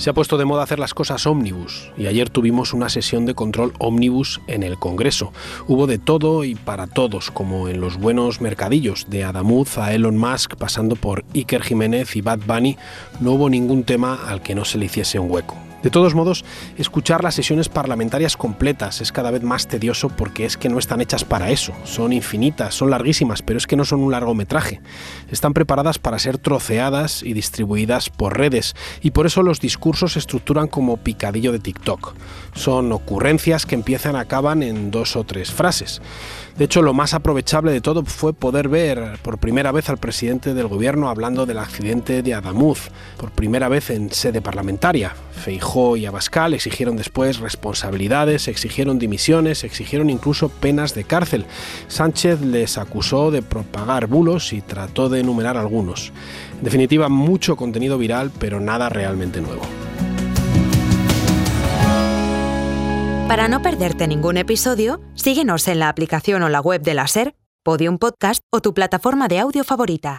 Se ha puesto de moda hacer las cosas ómnibus y ayer tuvimos una sesión de control ómnibus en el Congreso. Hubo de todo y para todos, como en los buenos mercadillos, de Adamuz a Elon Musk, pasando por Iker Jiménez y Bad Bunny. No hubo ningún tema al que no se le hiciese un hueco. De todos modos, escuchar las sesiones parlamentarias completas es cada vez más tedioso porque es que no están hechas para eso. Son infinitas, son larguísimas, pero es que no son un largometraje. Están preparadas para ser troceadas y distribuidas por redes, y por eso los discursos se estructuran como picadillo de TikTok. Son ocurrencias que empiezan y acaban en 2 o 3 frases. De hecho, lo más aprovechable de todo fue poder ver por primera vez al presidente del gobierno hablando del accidente de Adamuz, por primera vez en sede parlamentaria. Feijóo y Abascal exigieron después responsabilidades, exigieron dimisiones, exigieron incluso penas de cárcel. Sánchez les acusó de propagar bulos y trató de enumerar algunos. En definitiva, mucho contenido viral, pero nada realmente nuevo. Para no perderte ningún episodio, síguenos en la aplicación o la web de la SER, Podium Podcast o tu plataforma de audio favorita.